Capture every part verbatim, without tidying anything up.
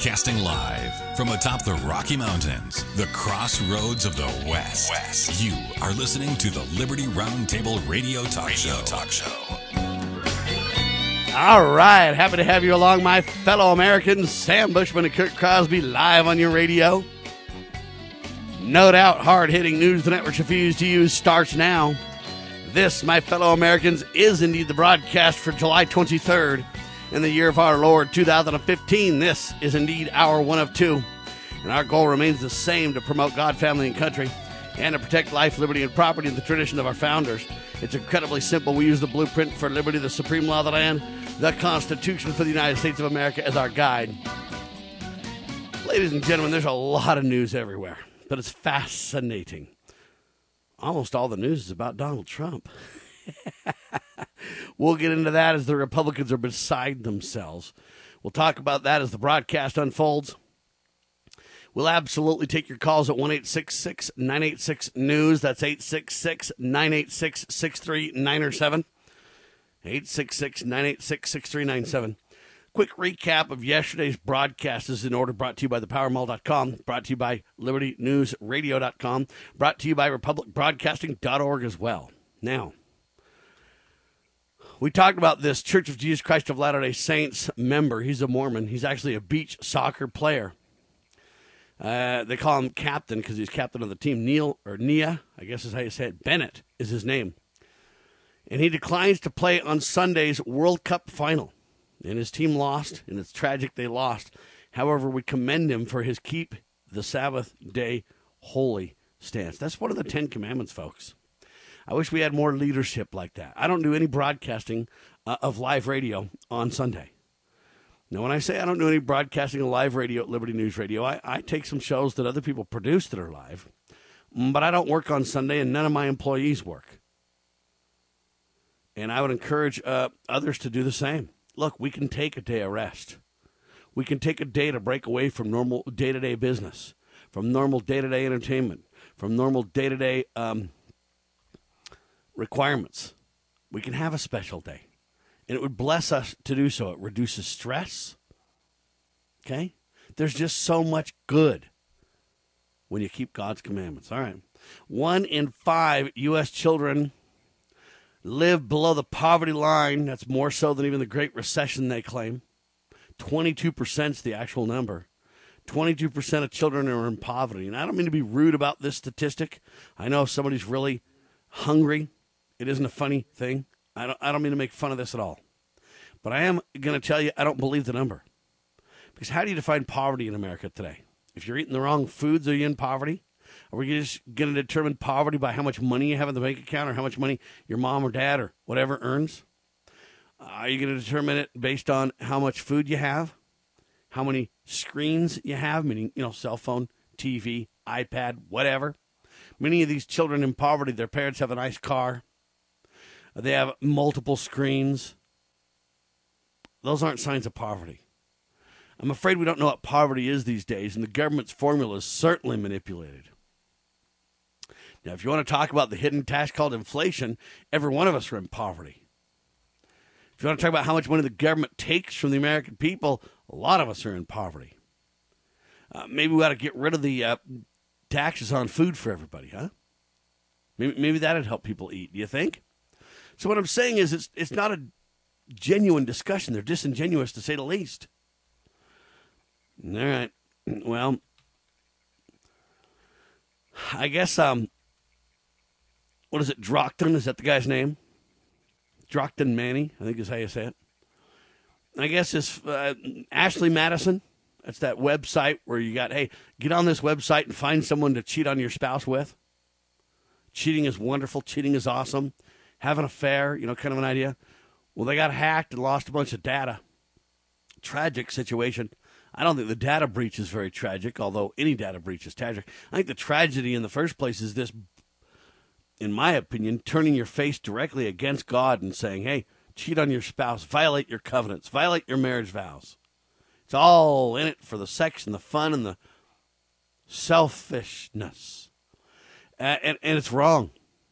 Broadcasting live from atop the Rocky Mountains, the crossroads of the West. West. You are listening to the Liberty Roundtable Radio Talk Radio Show. Talk Show. All right, happy to have you along, my fellow Americans. Sam Bushman and Kurt Crosby live on your radio. No doubt, hard-hitting news the networks refuse to use starts now. This, my fellow Americans, is indeed the broadcast for July twenty-third in the year of our Lord two thousand fifteen. This is indeed our one of two, and our goal remains the same: to promote God, family, and country, and to protect life, liberty, and property in the tradition of our founders. It's incredibly simple. We use the blueprint for liberty, the supreme law of the land, the Constitution for the United States of America as our guide. Ladies and gentlemen, there's a lot of news everywhere, but it's fascinating. Almost all the news is about Donald Trump. We'll get into that as the Republicans are beside themselves. We'll talk about that as the broadcast unfolds. We'll absolutely take your calls at one eight six six, nine eight six, news. That's eight six six, nine eight six, six three nine seven. eight six six, nine eight six, six three nine seven. Quick recap of yesterday's broadcast is in order, brought to you by the power mall dot com, brought to you by liberty news radio dot com, brought to you by republic broadcasting dot org as well. Now, we talked about this Church of Jesus Christ of Latter-day Saints member. He's a Mormon. He's actually a beach soccer player. Uh, they call him captain because he's captain of the team. Neil, or Nia, I guess is how you say it. Bennett is his name. And he declines to play on Sunday's World Cup final. And his team lost, and it's tragic they lost. However, we commend him for his keep the Sabbath day holy stance. That's one of the Ten Commandments, folks. I wish we had more leadership like that. I don't do any broadcasting uh, of live radio on Sunday. Now, when I say I don't do any broadcasting of live radio at Liberty News Radio, I, I take some shows that other people produce that are live, but I don't work on Sunday, and none of my employees work. And I would encourage uh, others to do the same. Look, we can take a day of rest. We can take a day to break away from normal day-to-day business, from normal day-to-day entertainment, from normal day-to-day um, requirements. We can have a special day. And it would bless us to do so. It reduces stress. Okay? There's just so much good when you keep God's commandments. All right. One in five U S children live below the poverty line. That's more so than even the Great Recession, they claim. twenty-two percent is the actual number. twenty-two percent of children are in poverty. And I don't mean to be rude about this statistic. I know if somebody's really hungry, it isn't a funny thing. I don't, I don't mean to make fun of this at all. But I am going to tell you, I don't believe the number. Because how do you define poverty in America today? If you're eating the wrong foods, are you in poverty? Are we just going to determine poverty by how much money you have in the bank account or how much money your mom or dad or whatever earns? Are you going to determine it based on how much food you have? How many screens you have, meaning, you know, cell phone, T V, iPad, whatever? Many of these children in poverty, their parents have a nice car. They have multiple screens. Those aren't signs of poverty. I'm afraid we don't know what poverty is these days, and the government's formula is certainly manipulated. Now, if you want to talk about the hidden tax called inflation, every one of us are in poverty. If you want to talk about how much money the government takes from the American people, a lot of us are in poverty. Uh, maybe we ought to get rid of the uh, taxes on food for everybody, huh? Maybe, maybe that would help people eat, do you think? So what I'm saying is it's it's not a genuine discussion. They're disingenuous, to say the least. All right. Well, I guess, um, what is it, Drockton? Is that the guy's name? Drockton Manny, I think is how you say it. I guess it's uh, Ashley Madison. That's that website where you got, hey, get on this website and find someone to cheat on your spouse with. Cheating is wonderful. Cheating is awesome. Have an affair, you know, kind of an idea. Well, they got hacked and lost a bunch of data. Tragic situation. I don't think the data breach is very tragic, although any data breach is tragic. I think the tragedy in the first place is this, in my opinion, turning your face directly against God and saying, hey, cheat on your spouse, violate your covenants, violate your marriage vows. It's all in it for the sex and the fun and the selfishness. Uh, and, and it's wrong.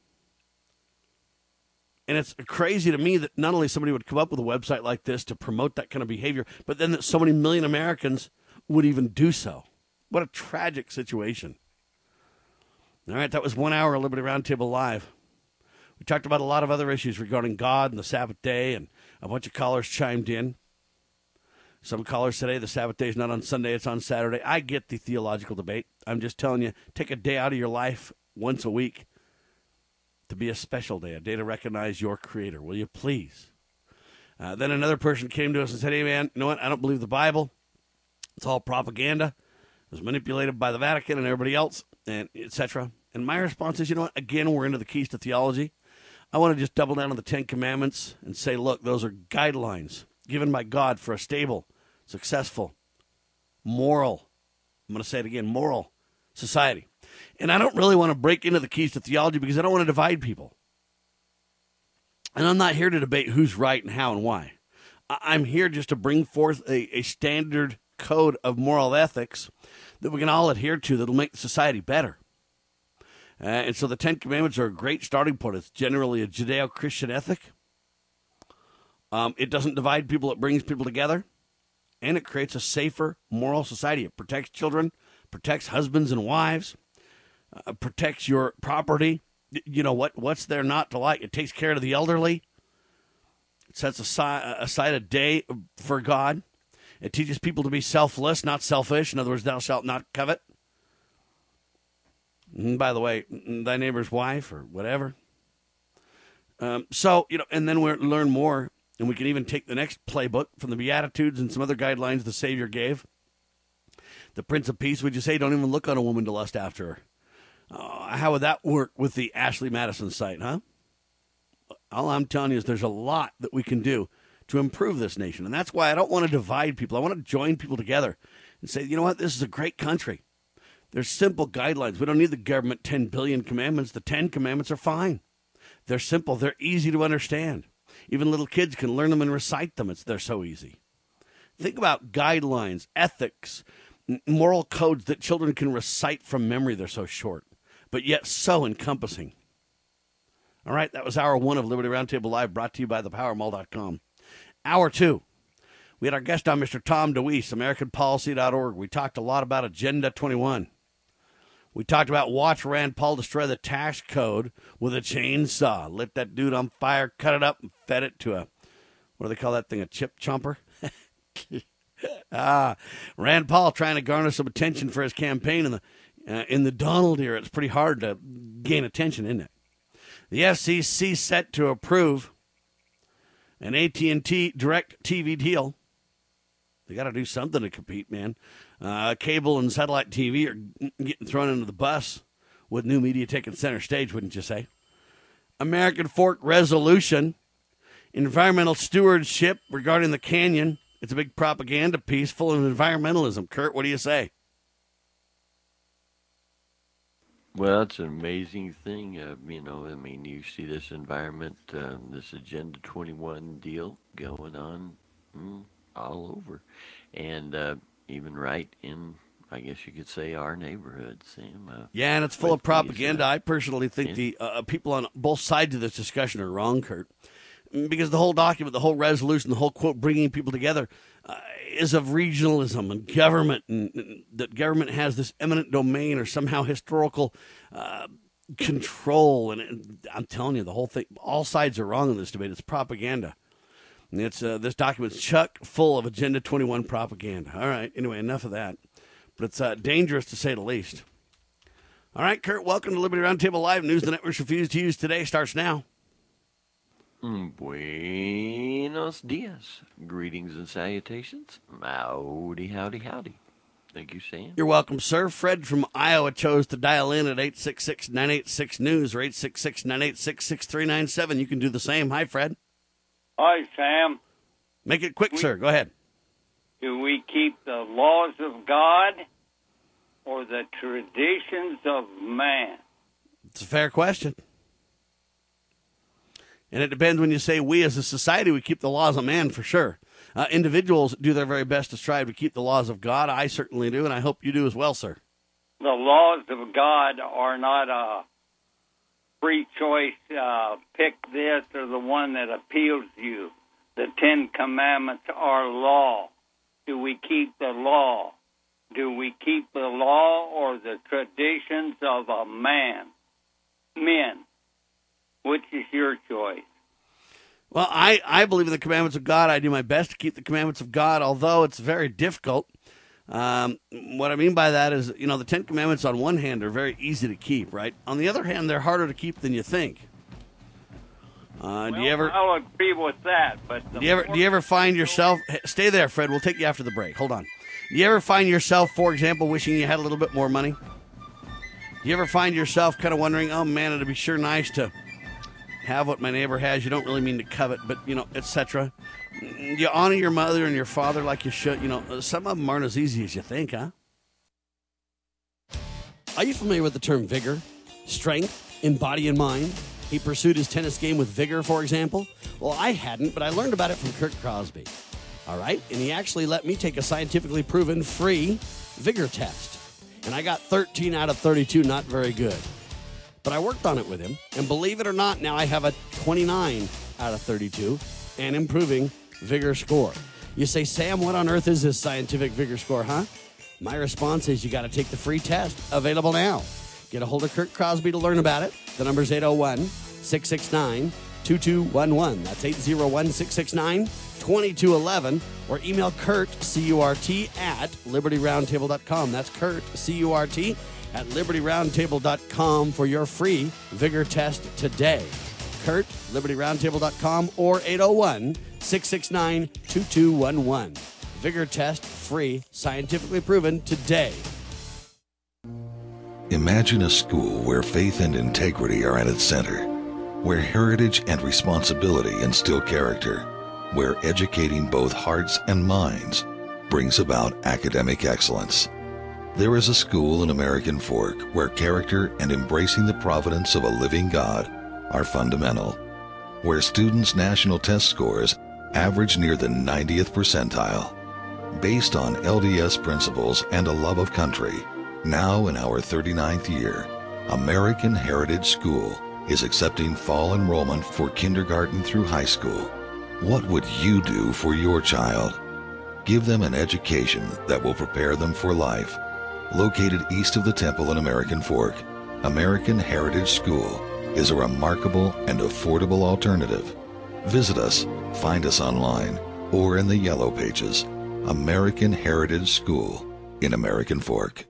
And it's crazy to me that not only somebody would come up with a website like this to promote that kind of behavior, but then that so many million Americans would even do so. What a tragic situation. All right, that was one hour of Liberty Roundtable Live. We talked about a lot of other issues regarding God and the Sabbath day, and a bunch of callers chimed in. Some callers said, hey, the Sabbath day is not on Sunday, it's on Saturday. I get the theological debate. I'm just telling you, take a day out of your life once a week to be a special day, a day to recognize your Creator. Will you please? Uh, then another person came to us and said, hey, man, you know what? I don't believe the Bible. It's all propaganda. It was manipulated by the Vatican and everybody else, and et cetera. And my response is, you know what? Again, we're into the keys to theology. I want to just double down on the Ten Commandments and say, look, those are guidelines given by God for a stable, successful, moral, I'm going to say it again, moral society. And I don't really want to break into the keys to theology because I don't want to divide people. And I'm not here to debate who's right and how and why. I'm here just to bring forth a, a standard code of moral ethics that we can all adhere to that will make society better. Uh, and so the Ten Commandments are a great starting point. It's generally a Judeo-Christian ethic. Um, it doesn't divide people. It brings people together. And it creates a safer, moral society. It protects children, protects husbands and wives, uh, protects your property. You know, what? what's there not to like? It takes care of the elderly. It sets aside, aside a day for God. It teaches people to be selfless, not selfish. In other words, thou shalt not covet. And by the way, thy neighbor's wife or whatever. Um, so, you know, and then we learn more, and we can even take the next playbook from the Beatitudes and some other guidelines the Savior gave. The Prince of Peace would you say, don't even look on a woman to lust after her. Uh, how would that work with the Ashley Madison site, huh? All I'm telling you is there's a lot that we can do to improve this nation. And that's why I don't want to divide people. I want to join people together and say, you know what, this is a great country. There's simple guidelines. We don't need the government ten billion commandments. The Ten Commandments are fine. They're simple. They're easy to understand. Even little kids can learn them and recite them. It's, they're so easy. Think about guidelines, ethics, moral codes that children can recite from memory. They're so short, but yet so encompassing. All right, that was hour one of Liberty Roundtable Live, brought to you by the power mall dot com. Hour two, we had our guest on, Mister Tom DeWeese, American Policy dot org. We talked a lot about Agenda twenty-one. We talked about watch Rand Paul destroy the tax code with a chainsaw. Lit that dude on fire, cut it up, and fed it to a, what do they call that thing, a chip chomper? ah, Rand Paul trying to garner some attention for his campaign in the uh, in the Donald era. It's pretty hard to gain attention, isn't it? The F C C set to approve an A T and T direct T V deal. They got to do something to compete, man. Uh, cable and satellite T V are getting thrown into the bus with new media taking center stage, wouldn't you say? American Fork Resolution, environmental stewardship regarding the canyon. It's a big propaganda piece full of environmentalism. Kurt, what do you say? Well, it's an amazing thing. Uh, you know, I mean, you see this environment, uh, this Agenda twenty-one deal going on mm, all over. And uh, even right in, I guess you could say, our neighborhood, Sam. Uh, yeah, and it's full of propaganda. These, uh, I personally think yeah. the uh, people on both sides of this discussion are wrong, Kurt. Because the whole document, the whole resolution, the whole quote, bringing people together uh, is of regionalism and government, and, and that government has this eminent domain or somehow historical uh, control. And, and I'm telling you, the whole thing, all sides are wrong in this debate. It's propaganda. And it's uh, this document's chock full of Agenda twenty-one propaganda. All right, anyway, enough of that. But it's uh, dangerous to say the least. All right, Kurt, welcome to Liberty Roundtable Live. News the networks refuse to use today starts now. Buenos dias. Greetings and salutations. Howdy, howdy, howdy. Thank you, Sam. You're welcome, sir. Fred from Iowa chose to dial in at eight six six, nine eight six, news or eight six six, nine eight six, six three nine seven. You can do the same. Hi, Fred. Hi, Sam. Make it quick, we, sir. Go ahead. Do we keep the laws of God or the traditions of man? It's a fair question. And it depends when you say we as a society, we keep the laws of man for sure. Uh, individuals do their very best to strive to keep the laws of God. I certainly do, and I hope you do as well, sir. The laws of God are not a free choice, uh, pick this or the one that appeals to you. The Ten Commandments are law. Do we keep the law? Do we keep the law or the traditions of a man? Men. Which is your choice? Well, I, I believe in the commandments of God. I do my best to keep the commandments of God, although it's very difficult. Um, what I mean by that is, you know, the Ten Commandments on one hand are very easy to keep, right? On the other hand, they're harder to keep than you think. Uh, well, do you ever? I'll agree with that, but do you ever? Do you ever find yourself? Stay there, Fred. We'll take you after the break. Hold on. Do you ever find yourself, for example, wishing you had a little bit more money? Do you ever find yourself kind of wondering, oh man, it'd be sure nice to have what my neighbor has? You don't really mean to covet, but you know, et cetera. You honor your mother and your father like you should. You know, some of them aren't as easy as you think, huh? Are you familiar with the term vigor, strength in body and mind? He pursued his tennis game with vigor, for example. Well, I hadn't, but I learned about it from Kurt Crosby. All right? And he actually let me take a scientifically proven free vigor test. And I got thirteen out of thirty-two, not very good. But I worked on it with him. And believe it or not, now I have a twenty-nine out of thirty-two and improving vigor score. You say, Sam, what on earth is this scientific vigor score, huh? My response is you got to take the free test. Available now. Get a hold of Kurt Crosby to learn about it. The number's eight oh one, six six nine, two two one one. That's eight oh one, six six nine, two two one one. Or email Kurt, C U R T, at liberty roundtable dot com. That's Kurt, C U R T, at liberty roundtable dot com for your free vigor test today. Kurt, liberty roundtable dot com, or eight oh one, six six nine, two two one one. Vigor test free, scientifically proven today. Imagine a school where faith and integrity are at its center, where heritage and responsibility instill character, where educating both hearts and minds brings about academic excellence. There is a school in American Fork where character and embracing the providence of a living God are fundamental, where students' national test scores average near the ninetieth percentile. Based on L D S principles and a love of country, now in our thirty-ninth year, American Heritage School is accepting fall enrollment for kindergarten through high school. What would you do for your child? Give them an education that will prepare them for life. Located east of the temple in American Fork, American Heritage School is a remarkable and affordable alternative. Visit us, find us online, or in the Yellow Pages. American Heritage School in American Fork.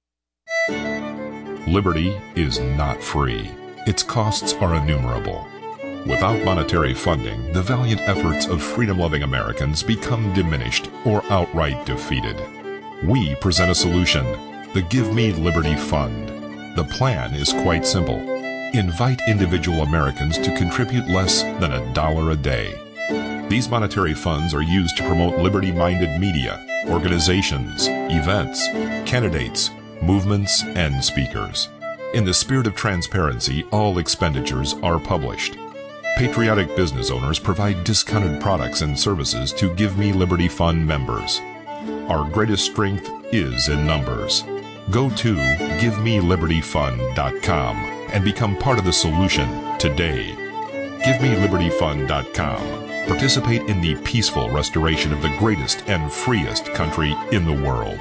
Liberty is not free. Its costs are innumerable. Without monetary funding, the valiant efforts of freedom-loving Americans become diminished or outright defeated. We present a solution, the Give Me Liberty Fund. The plan is quite simple. Invite individual Americans to contribute less than a dollar a day. These monetary funds are used to promote liberty-minded media, organizations, events, candidates, movements, and speakers. In the spirit of transparency, all expenditures are published. Patriotic business owners provide discounted products and services to Give Me Liberty Fund members. Our greatest strength is in numbers. Go to give me liberty fund dot com and become part of the solution today. give me liberty fund dot com. Participate in the peaceful restoration of the greatest and freest country in the world.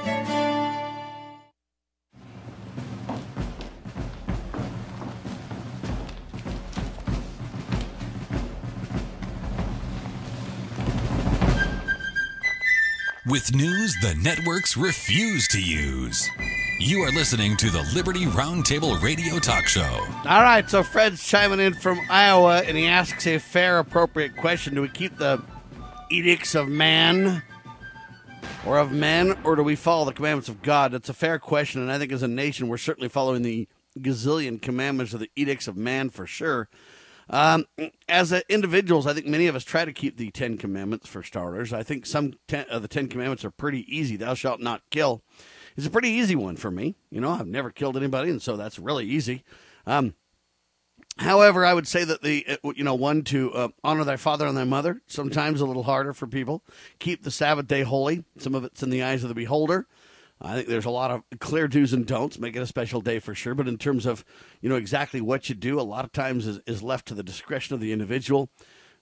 With news the networks refuse to use. You are listening to the Liberty Roundtable Radio Talk Show. All right, so Fred's chiming in from Iowa, and he asks a fair, appropriate question. Do we keep the edicts of man or of men, or do we follow the commandments of God? That's a fair question, and I think as a nation, we're certainly following the gazillion commandments of the edicts of man for sure. Um, as uh, individuals, I think many of us try to keep the Ten Commandments for starters. I think some ten, of the Ten Commandments are pretty easy. Thou shalt not kill. It's a pretty easy one for me. You know, I've never killed anybody, and so that's really easy. Um, however, I would say that the, you know, one to uh, honor thy father and thy mother, sometimes a little harder for people. Keep the Sabbath day holy. Some of it's in the eyes of the beholder. I think there's a lot of clear do's and don'ts. Make it a special day for sure. But in terms of, you know, exactly what you do, a lot of times is, is left to the discretion of the individual.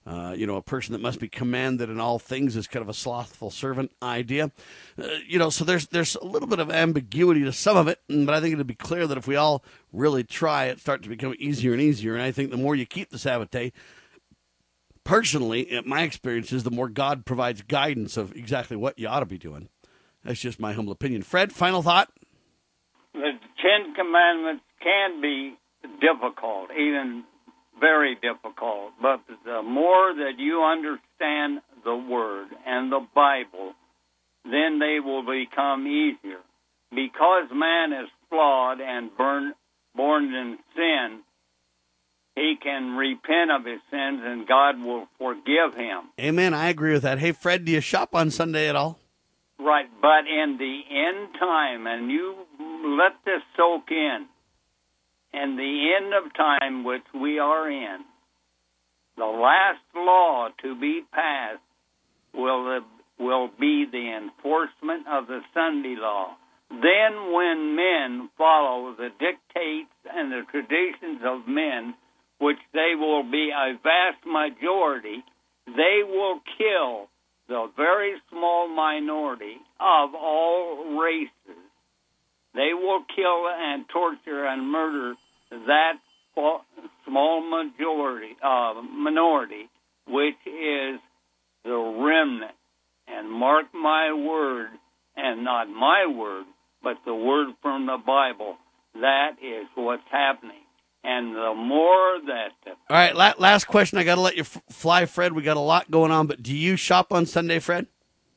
Uh, you know, a person that must be commanded in all things is kind of a slothful servant idea. Uh, you know, so there's there's a little bit of ambiguity to some of it, but I think it'll be clear that if we all really try, it starts to become easier and easier. And I think the more you keep the Sabbath day, personally, in my experience is the more God provides guidance of exactly what you ought to be doing. That's just my humble opinion. Fred, final thought? The Ten Commandments can be difficult, even very difficult, but the more that you understand the Word and the Bible, then they will become easier. Because man is flawed and burn, born in sin, he can repent of his sins and God will forgive him. Amen. I agree with that. Hey, Fred, do you shop on Sunday at all? Right, but in the end time, and you let this soak in, in the end of time which we are in, the last law to be passed will will be the enforcement of the Sunday law. Then when men follow the dictates and the traditions of men, which they will be a vast majority, they will kill the very small minority of all races. They will kill and torture and murder that small majority, uh, minority, which is the remnant. And mark my word, and not my word, but the word from the Bible, that is what's happening. And the more that... The All right, la- last question. I got to let you f- fly, Fred. We got a lot going on, but do you shop on Sunday, Fred?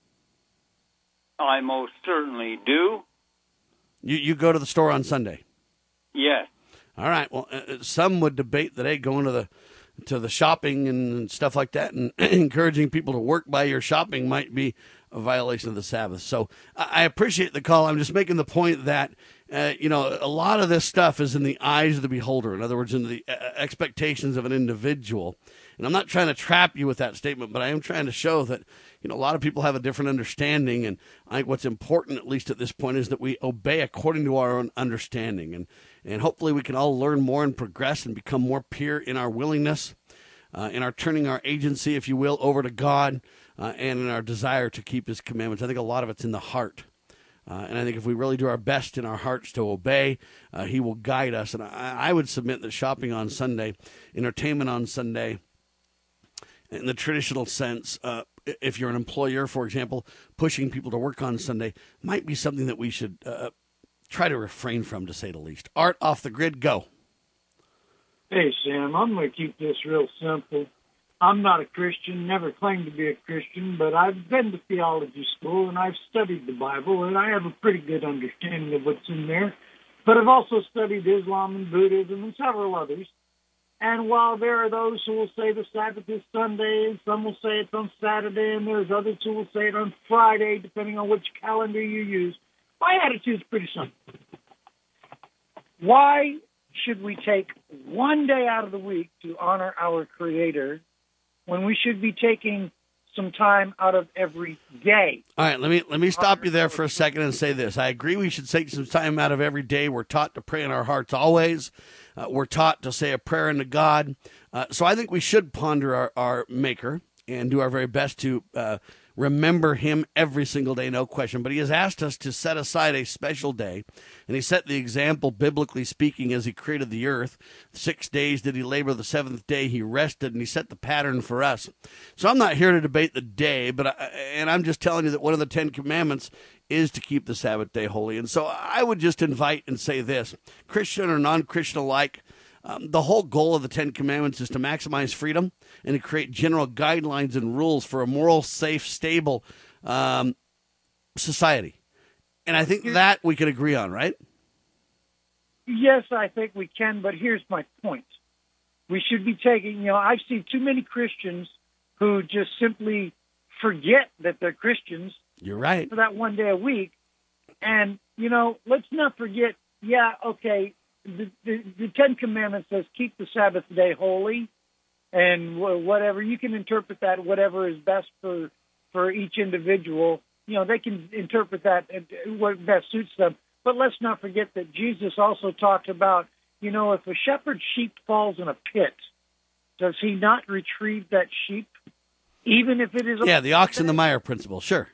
I most certainly do. You you go to the store on Sunday? Yes. All right. Well, uh, some would debate that, hey, going to the to the shopping and stuff like that and encouraging people to work by your shopping might be a violation of the Sabbath. So I appreciate the call. I'm just making the point that, uh, you know, a lot of this stuff is in the eyes of the beholder. In other words, in the uh, expectations of an individual. And I'm not trying to trap you with that statement, but I am trying to show that, you know, a lot of people have a different understanding. And I think what's important, at least at this point, is that we obey according to our own understanding. And, and hopefully we can all learn more and progress and become more pure in our willingness, uh, in our turning our agency, if you will, over to God, uh, and in our desire to keep his commandments. I think a lot of it's in the heart. Uh, and I think if we really do our best in our hearts to obey, uh, he will guide us. And I, I would submit that shopping on Sunday, entertainment on Sunday, in the traditional sense, uh, if you're an employer, for example, pushing people to work on Sunday, might be something that we should uh, try to refrain from, to say the least. Art, off the grid, go. Hey, Sam, I'm going to keep this real simple. I'm not a Christian, never claimed to be a Christian, but I've been to theology school and I've studied the Bible, and I have a pretty good understanding of what's in there. But I've also studied Islam and Buddhism and several others. And while there are those who will say the Sabbath is Sunday, and some will say it's on Saturday, and there's others who will say it on Friday, depending on which calendar you use, my attitude is pretty simple. Why should we take one day out of the week to honor our Creator when we should be taking some time out of every day? All right, let me let me stop you there for a second and say this. I agree we should take some time out of every day. We're taught to pray in our hearts always. Uh, we're taught to say a prayer unto God. Uh, so I think we should ponder our, our Maker and do our very best to uh, remember him every single day, no question. But he has asked us to set aside a special day, and he set the example, biblically speaking, as he created the earth. Six days did he labor, the seventh day he rested, and he set the pattern for us. So I'm not here to debate the day, but I, and I'm just telling you that one of the Ten Commandments is to keep the Sabbath day holy. And so I would just invite and say this, Christian or non-Christian alike, Um, the whole goal of the Ten Commandments is to maximize freedom and to create general guidelines and rules for a moral, safe, stable um, society. And I think that we could agree on, right? Yes, I think we can, but here's my point. We should be taking, you know, I've seen too many Christians who just simply forget that they're Christians. You're right. For that one day a week. And, you know, let's not forget, yeah, okay, The, the, the Ten Commandments says keep the Sabbath day holy, and whatever you can interpret that, whatever is best for for each individual. You know, they can interpret that what best suits them. But let's not forget that Jesus also talked about, you know, if a shepherd's sheep falls in a pit, does he not retrieve that sheep, even if it is a Yeah, the ox and the mire principle, sure.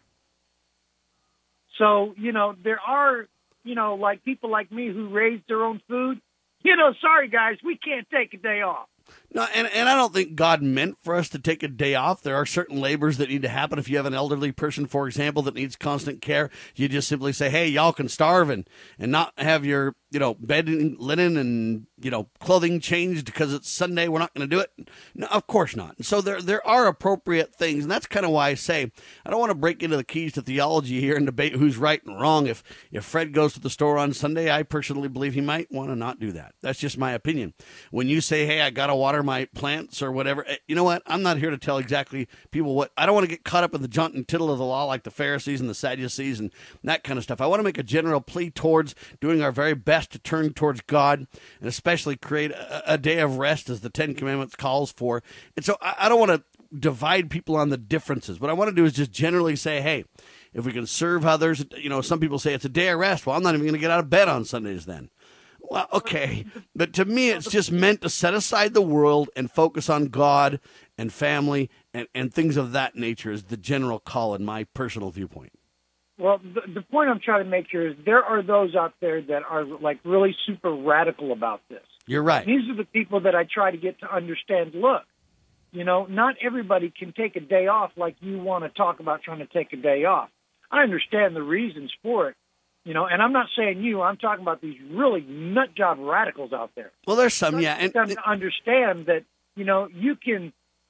So, you know, there are, you know, like people like me who raise their own food. You know, sorry, guys, we can't take a day off. No, and, and I don't think God meant for us to take a day off. There are certain labors that need to happen. If you have an elderly person, for example, that needs constant care, you just simply say, hey, y'all can starve and, and not have your, you know, bed and linen and, you know, clothing changed because it's Sunday. We're not going to do it. No, of course not. So there there are appropriate things, and that's kind of why I say I don't want to break into the keys to theology here and debate who's right and wrong. If, if Fred goes to the store on Sunday, I personally believe he might want to not do that. That's just my opinion. When you say, hey, I got to water my plants or whatever, you know what? I'm not here to tell exactly people what. I don't want to get caught up in the jot and tittle of the law like the Pharisees and the Sadducees and that kind of stuff. I want to make a general plea towards doing our very best to turn towards God and especially create a, a day of rest as the Ten Commandments calls for. And so I, I don't want to divide people on the differences. What I want to do is just generally say, hey, if we can serve others, you know, some people say it's a day of rest. Well, I'm not even going to get out of bed on Sundays then. Well, okay, but to me, it's just meant to set aside the world and focus on God and family and, and things of that nature is the general call in my personal viewpoint. Well, the, the point I'm trying to make here is there are those out there that are like really super radical about this. You're right. These are the people that I try to get to understand, look, you know, not everybody can take a day off like you want to talk about trying to take a day off. I understand the reasons for it. You know, and I'm not saying you. I'm talking about these really nut job radicals out there. Well, there's some, yeah. And them to understand that, you know, you can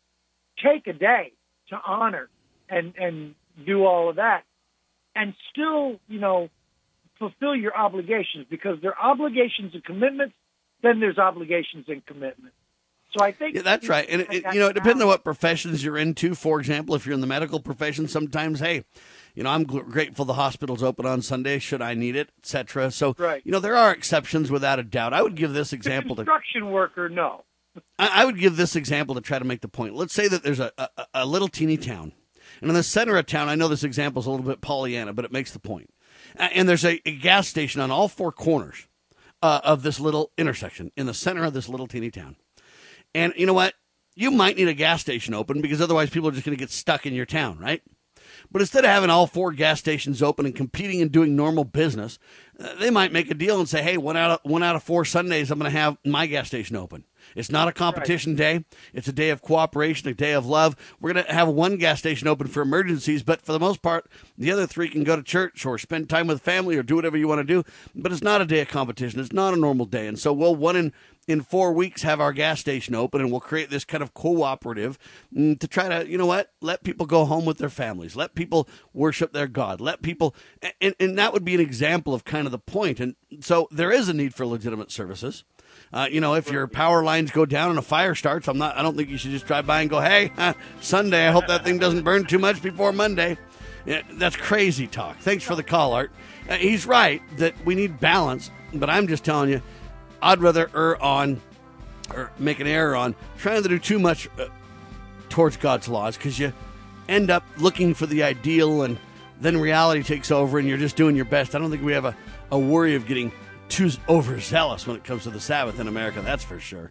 take a day to honor and, and do all of that and still, you know, fulfill your obligations because there are obligations and commitments, then there's obligations and commitments. So I think... Yeah, that's right. And, it, you know, it depends on what professions you're into. For example, if you're in the medical profession, sometimes, hey... You know, I'm grateful the hospital's open on Sunday, should I need it, et cetera. So, right. You know, there are exceptions without a doubt. I would give this example. The construction to, worker, no. I, I would give this example to try to make the point. Let's say that there's a, a, a little teeny town. And in the center of town, I know this example is a little bit Pollyanna, but it makes the point. And there's a, a gas station on all four corners uh, of this little intersection in the center of this little teeny town. And you know what? You might need a gas station open because otherwise people are just going to get stuck in your town, right? But instead of having all four gas stations open and competing and doing normal business, uh, they might make a deal and say, hey, one out of, one out of four Sundays, I'm going to have my gas station open. It's not a competition right. day. It's a day of cooperation, a day of love. We're going to have one gas station open for emergencies, but for the most part, the other three can go to church or spend time with family or do whatever you want to do. But it's not a day of competition. It's not a normal day. And so we'll one in, in four weeks have our gas station open, and we'll create this kind of cooperative to try to, you know what, let people go home with their families. Let people worship their God. Let people, and, and that would be an example of kind of the point. And so there is a need for legitimate services. Uh, you know, if your power lines go down and a fire starts, I'm not. I don't think you should just drive by and go, "Hey, uh, Sunday. I hope that thing doesn't burn too much before Monday." Yeah, that's crazy talk. Thanks for the call, Art. Uh, he's right that we need balance, but I'm just telling you, I'd rather err on or make an error on trying to do too much uh, towards God's laws because you end up looking for the ideal, and then reality takes over, and you're just doing your best. I don't think we have a, a worry of getting too overzealous when it comes to the Sabbath in America, that's for sure.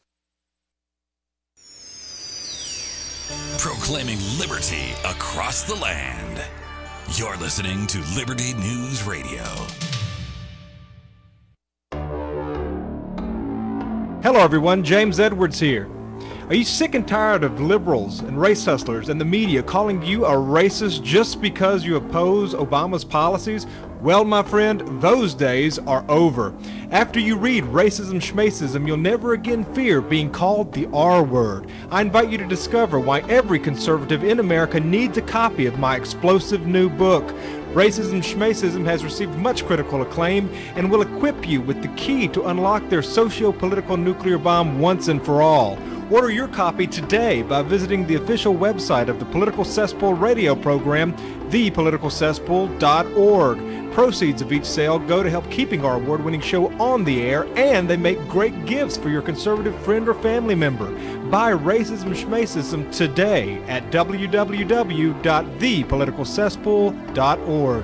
Proclaiming liberty across the land. You're listening to Liberty News Radio. Hello everyone, James Edwards here. Are you sick and tired of liberals and race hustlers and the media calling you a racist just because you oppose Obama's policies? Well, my friend, those days are over. After you read Racism Schmacism, you'll never again fear being called the R word. I invite you to discover why every conservative in America needs a copy of my explosive new book. Racism Schmacism has received much critical acclaim and will equip you with the key to unlock their socio-political nuclear bomb once and for all. Order your copy today by visiting the official website of the Political Cesspool radio program, the political cesspool dot org. Proceeds of each sale go to help keeping our award-winning show on the air, and they make great gifts for your conservative friend or family member. Buy Racism Schmacism today at w w w dot the political cesspool dot org.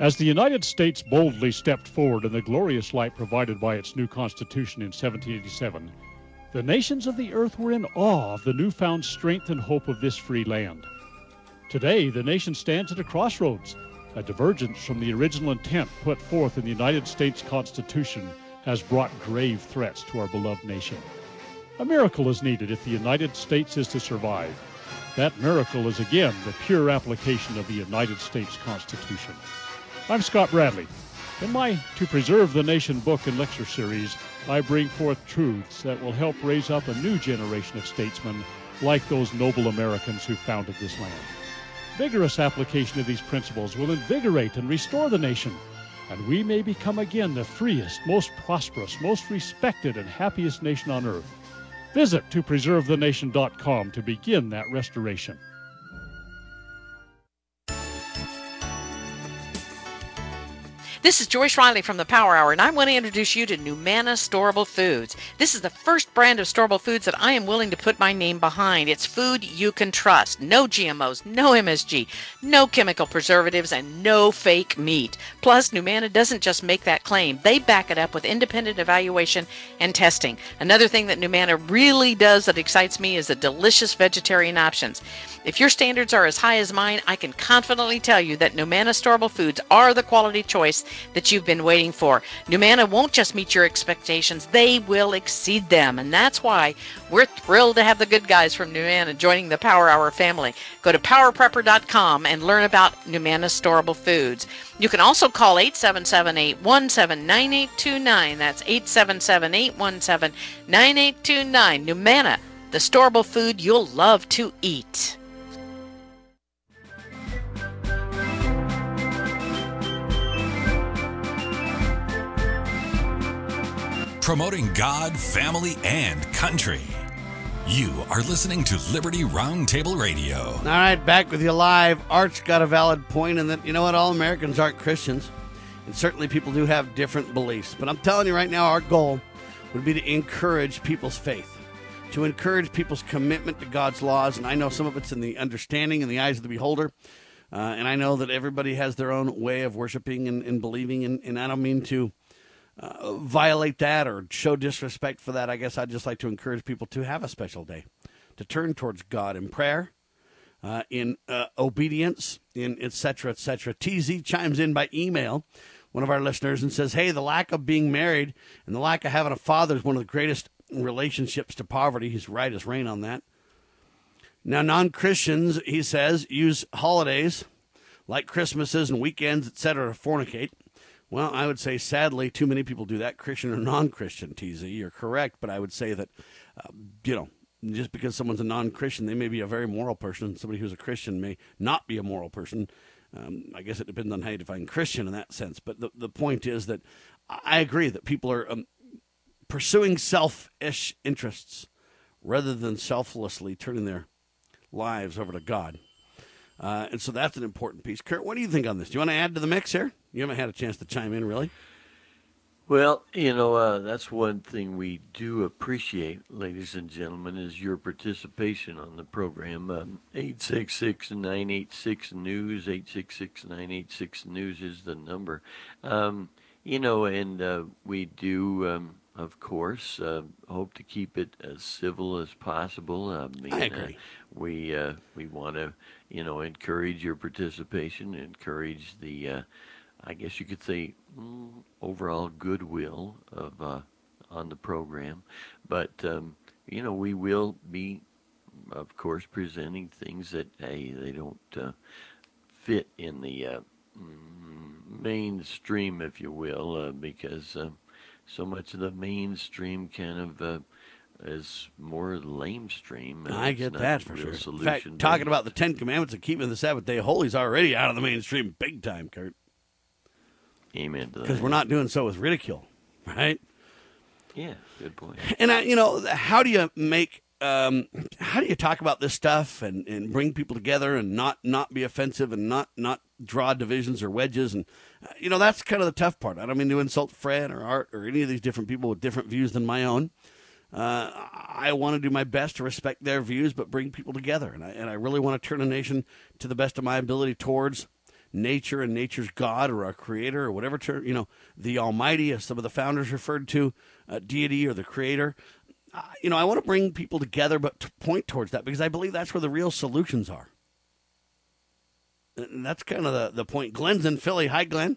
As the United States boldly stepped forward in the glorious light provided by its new Constitution in seventeen eighty-seven, the nations of the earth were in awe of the newfound strength and hope of this free land. Today, the nation stands at a crossroads. A divergence from the original intent put forth in the United States Constitution has brought grave threats to our beloved nation. A miracle is needed if the United States is to survive. That miracle is again the pure application of the United States Constitution. I'm Scott Bradley. In my To Preserve the Nation book and lecture series, I bring forth truths that will help raise up a new generation of statesmen like those noble Americans who founded this land. Vigorous application of these principles will invigorate and restore the nation, and we may become again the freest, most prosperous, most respected, and happiest nation on earth. Visit to preserve the nation dot com to begin that restoration. This is Joyce Riley from the Power Hour, and I want to introduce you to Numana Storable Foods. This is the first brand of storable foods that I am willing to put my name behind. It's food you can trust. No G M Os, no M S G, no chemical preservatives, and no fake meat. Plus, Numana doesn't just make that claim. They back it up with independent evaluation and testing. Another thing that Numana really does that excites me is the delicious vegetarian options. If your standards are as high as mine, I can confidently tell you that Numana Storable Foods are the quality choice that you've been waiting for. Numana won't just meet your expectations, they will exceed them. And that's why we're thrilled to have the good guys from Numana joining the Power Hour family. Go to power prepper dot com and learn about Numana Storable Foods. You can also call eight seven seven, eight one seven, nine eight two nine. That's eight seven seven, eight one seven, nine eight two nine. Numana, the storable food you'll love to eat. Promoting God, family, and country. You are listening to Liberty Roundtable Radio. All right, back with you live. Art's got a valid point in that, you know what, all Americans aren't Christians. And certainly people do have different beliefs. But I'm telling you right now, our goal would be to encourage people's faith, to encourage people's commitment to God's laws. And I know some of it's in the understanding in the eyes of the beholder. Uh, and I know that everybody has their own way of worshiping and, and believing. And, and I don't mean to Uh, violate that or show disrespect for that. I guess I'd just like to encourage people to have a special day, to turn towards God in prayer, uh, in uh, obedience, in et cetera, et cetera. T Z chimes in by email, one of our listeners, and says, hey, the lack of being married and the lack of having a father is one of the greatest relationships to poverty. He's right as rain on that. Now, non-Christians, he says, use holidays like Christmases and weekends, et cetera, to fornicate. Well, I would say, sadly, too many people do that, Christian or non-Christian, T Z. You're correct, but I would say that, uh, you know, just because someone's a non-Christian, they may be a very moral person. Somebody who's a Christian may not be a moral person. Um, I guess it depends on how you define Christian in that sense. But the, the point is that I agree that people are um, pursuing selfish interests rather than selflessly turning their lives over to God. Uh, and so that's an important piece. Kurt, what do you think on this? Do you want to add to the mix here? You haven't had a chance to chime in, really. Well, you know, uh, that's one thing we do appreciate, ladies and gentlemen, is your participation on the program. Um, eight six six, nine eight six, news, eight six six, nine eight six, news is the number. Um, you know, and uh, we do, um, of course, uh, hope to keep it as civil as possible. I, mean, I agree. Uh, we, uh, we want to, you know, encourage your participation, encourage the... Uh, I guess you could say mm, overall goodwill of uh, on the program, but um, you know we will be, of course, presenting things that hey they don't uh, fit in the uh, mainstream, if you will, uh, because uh, so much of the mainstream kind of uh, is more lamestream. Uh, I get that for sure. In fact, talking about the Ten Commandments and keeping the Sabbath day holy is already out of the mainstream big time, Kurt. Amen to that. Because we're not doing so with ridicule, right? Yeah, good point. And, I, you know, how do you make, um, how do you talk about this stuff and, and bring people together and not, not be offensive and not, not draw divisions or wedges? And, uh, you know, that's kind of the tough part. I don't mean to insult Fred or Art or any of these different people with different views than my own. Uh, I want to do my best to respect their views, but bring people together. And I, and I really want to turn a nation to the best of my ability towards nature and nature's God or our creator or whatever term, you know, the Almighty, as some of the founders referred to, uh, deity or the creator. Uh, you know, I want to bring people together, but to point towards that because I believe that's where the real solutions are. And that's kind of the, the point. Glenn's in Philly. Hi, Glenn.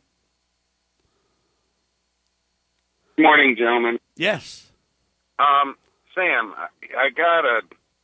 Good morning, gentlemen. Yes. Um, Sam, I, I got to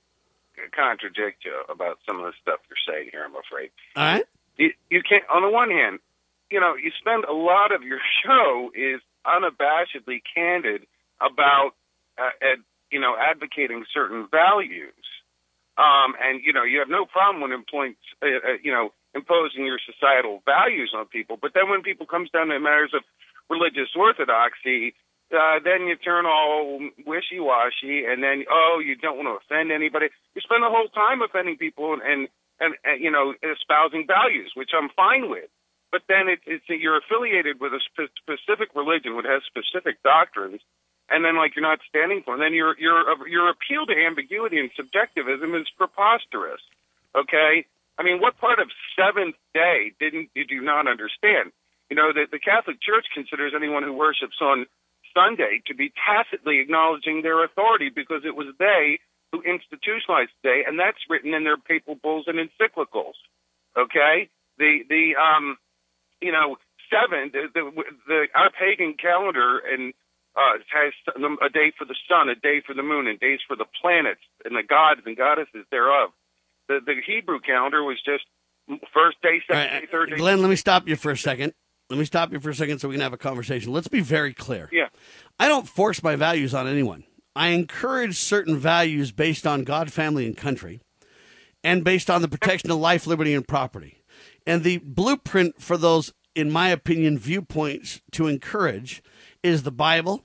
contradict you about some of the stuff you're saying here, I'm afraid. All right. You, you can't, on the one hand, you know, you spend a lot of your show is unabashedly candid about, uh, ad, you know, advocating certain values. Um, and, you know, you have no problem when employing, uh, uh, you know, imposing your societal values on people. But then when people comes down to matters of religious orthodoxy, uh, then you turn all wishy-washy, and then, oh, you don't want to offend anybody. You spend the whole time offending people and, and, and, and you know, espousing values, which I'm fine with. But then it, it's you're affiliated with a spe- specific religion which has specific doctrines, and then, like, you're not standing for it. And then your your your appeal to ambiguity and subjectivism is preposterous, okay? I mean, what part of Seventh Day didn't did you not understand? You know, the, the Catholic Church considers anyone who worships on Sunday to be tacitly acknowledging their authority because it was they who institutionalized the day, and that's written in their papal bulls and encyclicals. Okay, the the um, you know, seven the the, the our pagan calendar and uh, has a day for the sun, a day for the moon, and days for the planets and the gods and goddesses thereof. The the Hebrew calendar was just first day, second right, day, third day. Glenn, let me stop you for a second. Let me stop you for a second so we can have a conversation. Let's be very clear. Yeah. I don't force my values on anyone. I encourage certain values based on God, family, and country, and based on the protection of life, liberty, and property. And the blueprint for those, in my opinion, viewpoints to encourage is the Bible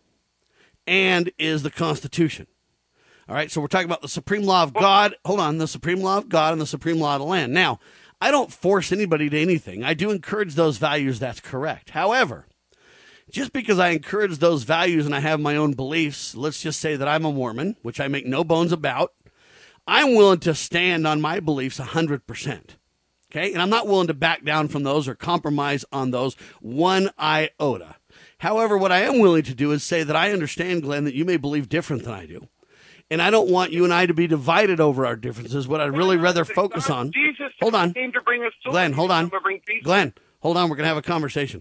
and is the Constitution. All right, so we're talking about the supreme law of God. Hold on, the supreme law of God and the supreme law of the land. Now, I don't force anybody to anything. I do encourage those values. That's correct. However, just because I encourage those values and I have my own beliefs, let's just say that I'm a Mormon, which I make no bones about, I'm willing to stand on my beliefs one hundred percent. Okay? And I'm not willing to back down from those or compromise on those one iota. However, what I am willing to do is say that I understand, Glenn, that you may believe different than I do. And I don't want you and I to be divided over our differences. What I'd really rather focus on. Jesus hold on. Came to bring us Glenn, hold on. Glenn, hold on. We're going to have a conversation.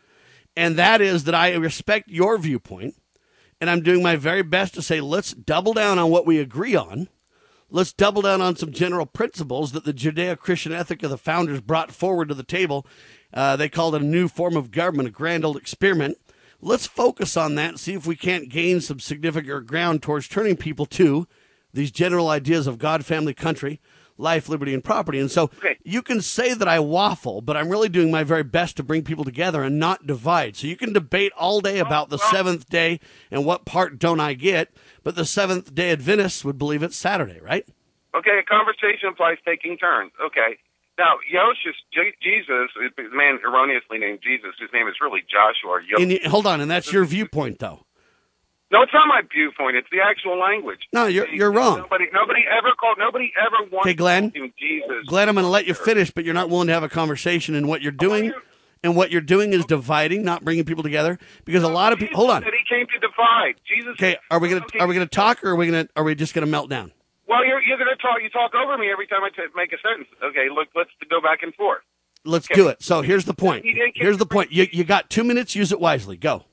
And that is that I respect your viewpoint. And I'm doing my very best to say, let's double down on what we agree on. Let's double down on some general principles that the Judeo-Christian ethic of the founders brought forward to the table. Uh, they called it a new form of government, a grand old experiment. Let's focus on that and see if we can't gain some significant ground towards turning people to these general ideas of God, family, country, life, liberty, and property. And so okay. You can say that I waffle, but I'm really doing my very best to bring people together and not divide. So you can debate all day about the seventh day and what part don't I get, but the Seventh Day Adventists would believe it's Saturday, right? Okay, a conversation implies taking turns. Okay. Now, Yoshis, J- Jesus, the man erroneously named Jesus, his name is really Joshua. And you, hold on, and that's your viewpoint, though. No, it's not my viewpoint. It's the actual language. No, you're you're wrong. Nobody, nobody ever called. Nobody ever wanted okay, Glenn, to call him Jesus. Glenn, I'm going to let you finish, but you're not willing to have a conversation. And what you're doing, and what you're doing is dividing, not bringing people together. Because a lot of people. Hold on. That he came to divide. Jesus. Okay, are we going to are we going to talk, or are we going to are we just going to melt down? Well, you're you're going to talk. You talk over me every time I t- make a sentence. Okay, look, let's go back and forth. Let's okay. do it. So here's the point. Here's the point. You you got two minutes. Use it wisely. Go.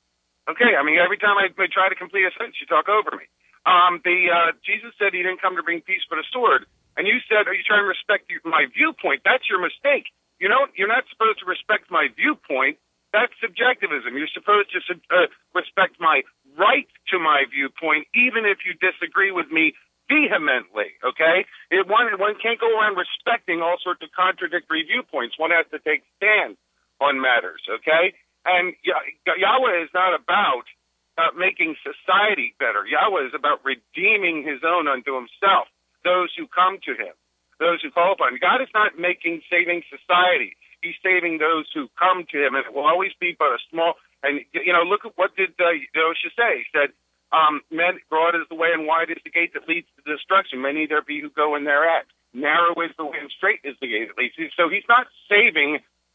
Okay, I mean, every time I, I try to complete a sentence, you talk over me. Um, the uh, Jesus said he didn't come to bring peace but a sword, and you said, "Are you trying to respect my viewpoint?" That's your mistake. You know, you're not supposed to respect my viewpoint. That's subjectivism. You're supposed to uh, respect my right to my viewpoint, even if you disagree with me vehemently. Okay, it, one one can't go around respecting all sorts of contradictory viewpoints. One has to take stand on matters. Okay. And Yahweh is not about uh, making society better. Yahweh is about redeeming his own unto himself, those who come to him, those who call upon him. God is not making saving society. He's saving those who come to him, and it will always be but a small. And, you know, look at what did uh, Yosha say. He said, um, men, broad is the way and wide is the gate that leads to destruction. Many there be who go in thereat. Narrow is the way and straight is the gate that leads. So he's not saving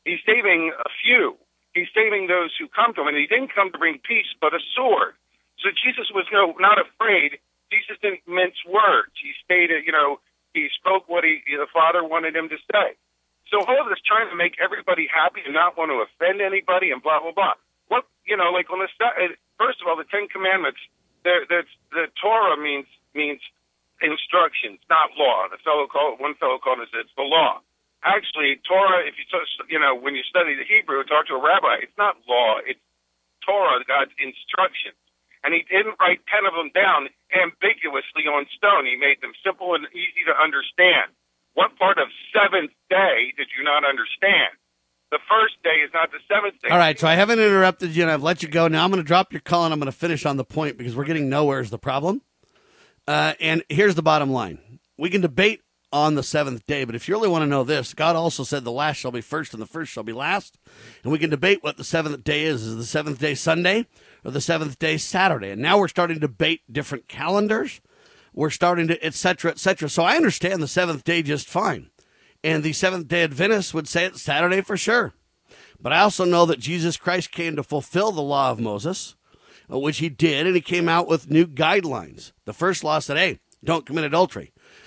He's saving a few. He's saving those who come to him. And he didn't come to bring peace, but a sword. So Jesus was no not afraid. Jesus didn't mince words. He stated, you know, he spoke what he, the Father wanted him to say. So all of this trying to make everybody happy and not want to offend anybody and blah, blah, blah. What, you know, like on the, first of all, the Ten Commandments, the, the, the Torah means, means instructions, not law. The fellow called, one fellow called it, it's the law. Actually, Torah, if you, you know, when you study the Hebrew, talk to a rabbi, it's not law, it's Torah, God's instructions. And he didn't write ten of them down ambiguously on stone. He made them simple and easy to understand. What part of seventh day did you not understand? The first day is not the seventh day. All right, so I haven't interrupted you, and I've let you go. Now I'm going to drop your call, and I'm going to finish on the point because we're getting nowhere is the problem. Uh, and here's the bottom line. We can debate on the seventh day, but if you really want to know this, God also said the last shall be first and the first shall be last. And we can debate what the seventh day is. Is the seventh day Sunday or the seventh day Saturday? And now we're starting to debate different calendars. We're starting to, et cetera, et cetera. So I understand the seventh day just fine. And the Seventh-day Adventists would say it's Saturday for sure. But I also know that Jesus Christ came to fulfill the law of Moses, which he did, and he came out with new guidelines. The first law said, hey, don't commit adultery.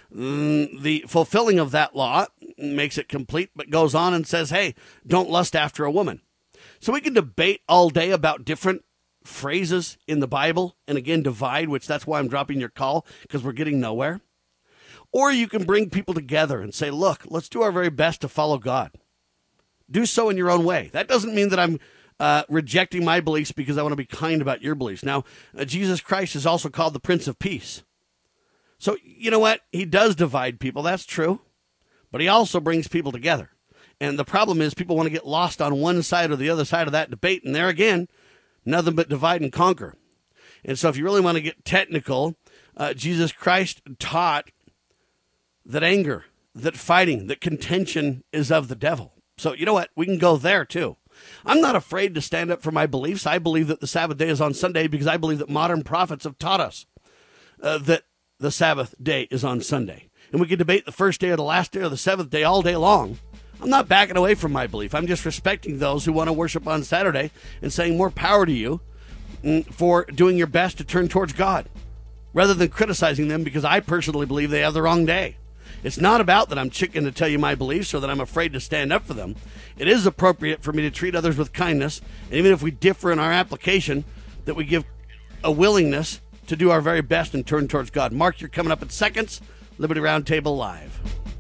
The fulfilling of that law makes it complete, but goes on and says, hey, don't lust after a woman. So we can debate all day about different phrases in the Bible, and again, divide, which that's why I'm dropping your call, because we're getting nowhere. Or you can bring people together and say, look, let's do our very best to follow God. Do so in your own way. That doesn't mean that I'm uh, rejecting my beliefs because I want to be kind about your beliefs. Now, uh, Jesus Christ is also called the Prince of Peace. So, you know what? He does divide people. That's true. But he also brings people together. And the problem is people want to get lost on one side or the other side of that debate. And there again, nothing but divide and conquer. And so if you really want to get technical, uh, Jesus Christ taught that anger, that fighting, that contention is of the devil. So you know what? We can go there too. I'm not afraid to stand up for my beliefs. I believe that the Sabbath day is on Sunday because I believe that modern prophets have taught us uh, that the Sabbath day is on Sunday. And we can debate the first day or the last day or the seventh day all day long. I'm not backing away from my belief. I'm just respecting those who want to worship on Saturday and saying more power to you for doing your best to turn towards God rather than criticizing them because I personally believe they have the wrong day. It's not about that I'm chicken to tell you my beliefs or that I'm afraid to stand up for them. It is appropriate for me to treat others with kindness, and even if we differ in our application, that we give a willingness to do our very best and turn towards God. Mark, you're coming up in seconds. Liberty Roundtable Live.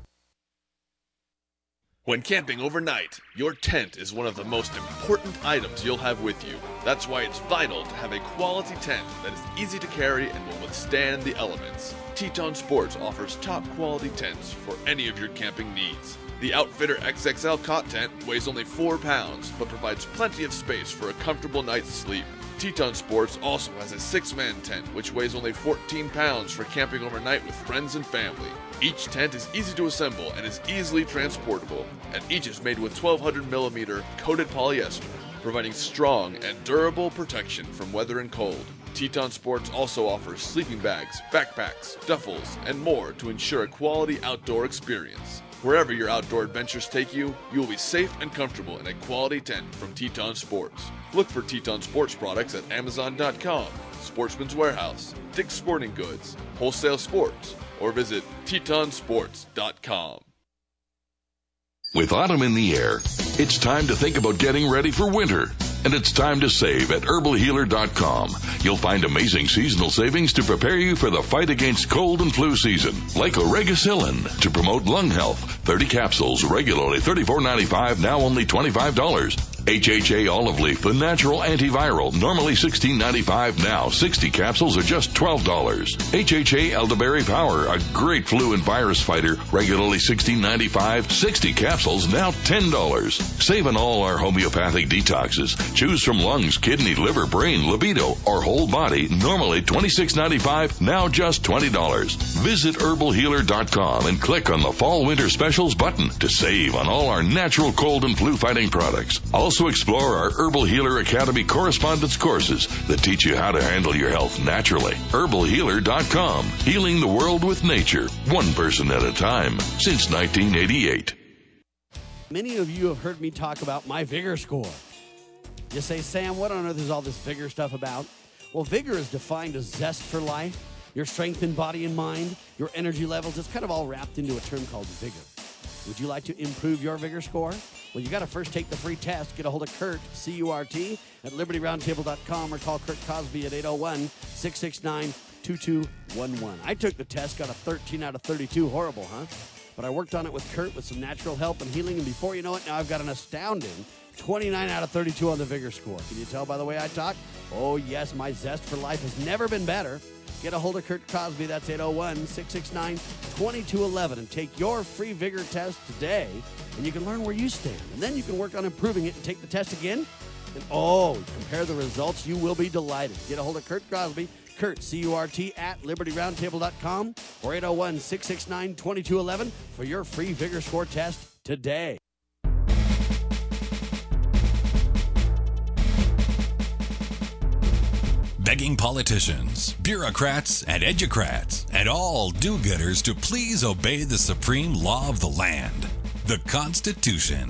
When camping overnight, your tent is one of the most important items you'll have with you. That's why it's vital to have a quality tent that is easy to carry and will withstand the elements. Teton Sports offers top quality tents for any of your camping needs. The Outfitter X X L cot tent weighs only four pounds, but provides plenty of space for a comfortable night's sleep. Teton Sports also has a six-man tent, which weighs only fourteen pounds for camping overnight with friends and family. Each tent is easy to assemble and is easily transportable, and each is made with twelve hundred millimeter coated polyester, providing strong and durable protection from weather and cold. Teton Sports also offers sleeping bags, backpacks, duffels, and more to ensure a quality outdoor experience. Wherever your outdoor adventures take you, you will be safe and comfortable in a quality tent from Teton Sports. Look for Teton Sports products at Amazon dot com, Sportsman's Warehouse, Dick's Sporting Goods, Wholesale Sports, or visit Teton Sports dot com. With autumn in the air, it's time to think about getting ready for winter. And it's time to save at herbal healer dot com. You'll find amazing seasonal savings to prepare you for the fight against cold and flu season. Like Oregacillin to promote lung health. thirty capsules, regularly thirty-four ninety-five, now only twenty-five dollars. H H A Olive Leaf, the natural antiviral, normally sixteen ninety-five, now sixty capsules are just twelve dollars. H H A Elderberry Power, a great flu and virus fighter, regularly sixteen ninety-five, sixty capsules, now ten dollars. Save on all our homeopathic detoxes. Choose from lungs, kidney, liver, brain, libido, or whole body, normally twenty-six ninety-five, now just twenty dollars. Visit herbal healer dot com and click on the Fall Winter Specials button to save on all our natural cold and flu fighting products. Also explore our Herbal Healer Academy correspondence courses that teach you how to handle your health naturally. herbal healer dot com, healing the world with nature, one person at a time, since nineteen eighty-eight. Many of you have heard me talk about my Vigor Score. You say, Sam, what on earth is all this Vigor stuff about? Well, Vigor is defined as zest for life, your strength in body and mind, your energy levels. It's kind of all wrapped into a term called Vigor. Would you like to improve your Vigor Score? Well, you got to first take the free test. Get a hold of Kurt, C U R T, at liberty roundtable dot com or call Kurt Cosby at eight oh one, six six nine, two two one one. I took the test, got a thirteen out of thirty-two. Horrible, huh? But I worked on it with Kurt with some natural help and healing, and before you know it, now I've got an astounding twenty-nine out of thirty-two on the Vigor Score. Can you tell by the way I talk? Oh, yes, my zest for life has never been better. Get a hold of Kurt Cosby. That's eight oh one, six six nine, two two one one, and take your free Vigor test today, and you can learn where you stand. And then you can work on improving it and take the test again. And, oh, compare the results. You will be delighted. Get a hold of Kurt Cosby. Kurt, C U R T, at liberty roundtable dot com or eight oh one, six six nine, two two one one for your free Vigor Score test today. Begging politicians, bureaucrats, and educrats, and all do-gooders to please obey the supreme law of the land, the Constitution.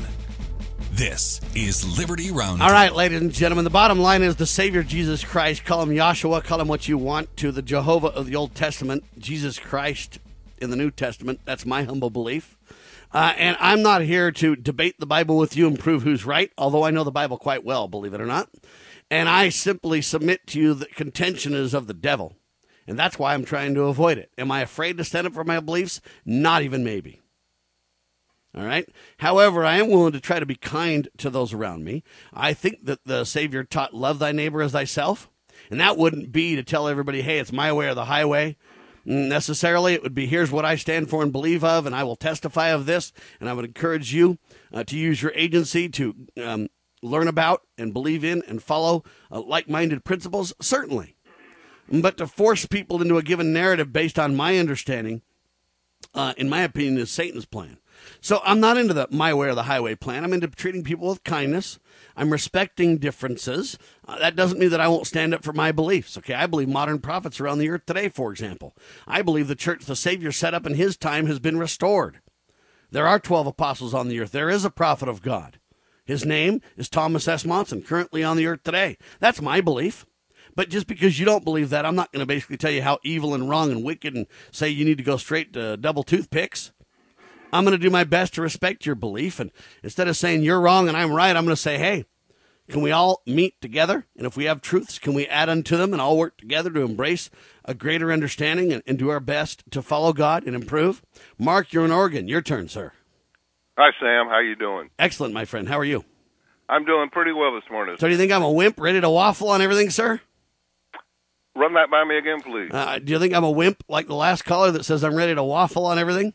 This is Liberty Roundtable. All right, ladies and gentlemen, the bottom line is the Savior Jesus Christ, call him Yahshua, call him what you want, to the Jehovah of the Old Testament, Jesus Christ in the New Testament. That's my humble belief. Uh, and I'm not here to debate the Bible with you and prove who's right, although I know the Bible quite well, believe it or not. And I simply submit to you that contention is of the devil. And that's why I'm trying to avoid it. Am I afraid to stand up for my beliefs? Not even maybe. All right. However, I am willing to try to be kind to those around me. I think that the Savior taught love thy neighbor as thyself. And that wouldn't be to tell everybody, hey, it's my way or the highway. Necessarily, it would be, here's what I stand for and believe of, and I will testify of this. And I would encourage you uh, to use your agency to um, learn about and believe in and follow uh, like-minded principles, certainly. But to force people into a given narrative based on my understanding, uh, in my opinion, is Satan's plan. So I'm not into the my way or the highway plan. I'm into treating people with kindness. I'm respecting differences. Uh, that doesn't mean that I won't stand up for my beliefs. Okay, I believe modern prophets around the earth today, for example. I believe the church the Savior set up in his time has been restored. There are twelve apostles on the earth. There is a prophet of God. His name is Thomas S. Monson, currently on the earth today. That's my belief. But just because you don't believe that, I'm not going to basically tell you how evil and wrong and wicked and say you need to go straight to double toothpicks. I'm going to do my best to respect your belief. And instead of saying you're wrong and I'm right, I'm going to say, hey, can we all meet together? And if we have truths, can we add unto them and all work together to embrace a greater understanding and, and do our best to follow God and improve? Mark, you're in Oregon. Your turn, sir. Hi, Sam. How you doing? Excellent, my friend. How are you? I'm doing pretty well this morning. So do you think I'm a wimp ready to waffle on everything, sir? Run that by me again, please. Uh, do you think I'm a wimp like the last caller that says I'm ready to waffle on everything?